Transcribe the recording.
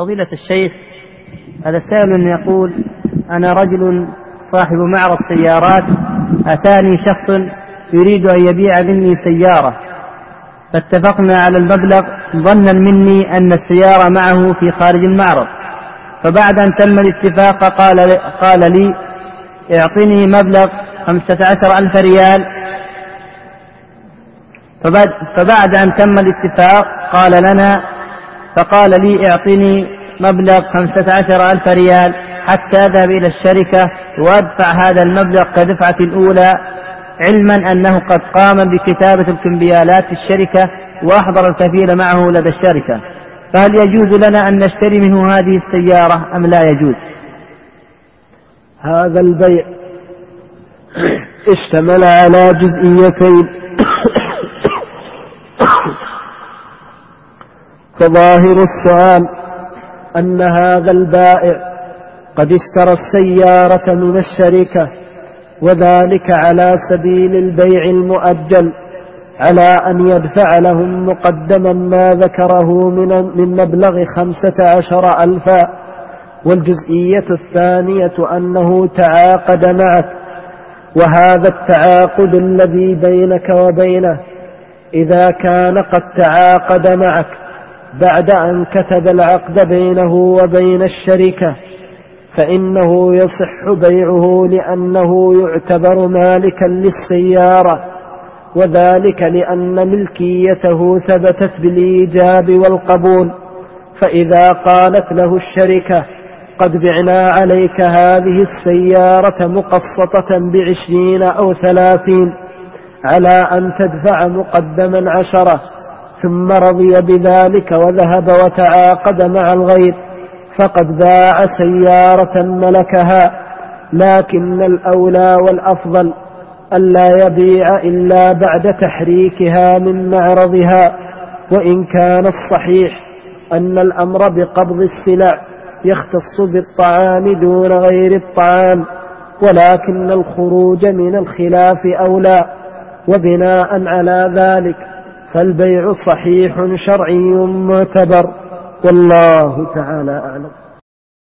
فضيلة الشيخ، هذا سائل يقول: أنا رجل صاحب معرض سيارات، أتاني شخص يريد أن يبيع مني سيارة، فاتفقنا على المبلغ ظنا مني أن السيارة معه في خارج المعرض، فبعد أن تم الاتفاق قال لي: اعطني مبلغ 15,000 ريال. فبعد أن تم الاتفاق فقال لي: اعطني مبلغ 15,000 ريال حتى أذهب إلى الشركة وأدفع هذا المبلغ كدفعة الأولى، علما أنه قد قام بكتابة الكمبيالات في الشركة وأحضر الكفيل معه لدى الشركة، فهل يجوز لنا أن نشتري منه هذه السيارة أم لا يجوز؟ هذا البيع اشتمل على جزئيتين. فظاهر السؤال أن هذا البائع قد اشترى السيارة من الشركة، وذلك على سبيل البيع المؤجل، على أن يدفع لهم مقدما ما ذكره من مبلغ 15,000. والجزئية الثانية أنه تعاقد معك، وهذا التعاقد الذي بينك وبينه إذا كان قد تعاقد معك بعد أن كتب العقد بينه وبين الشركة فإنه يصح بيعه، لأنه يعتبر مالكا للسيارة، وذلك لأن ملكيته ثبتت بالإيجاب والقبول. فإذا قالت له الشركة: قد بعنا عليك هذه السيارة مقسطة 20 أو 30 على أن تدفع مقدما 10، ثم رضي بذلك وذهب وتعاقد مع الغير، فقد باع سيارة ملكها. لكن الأولى والأفضل ألا يبيع إلا بعد تحريكها من معرضها. وإن كان الصحيح أن الأمر بقبض السلع يختص بالطعام دون غير الطعام، ولكن الخروج من الخلاف أولى. وبناء على ذلك فالبيع صحيح شرعي معتبر، والله تعالى أعلم.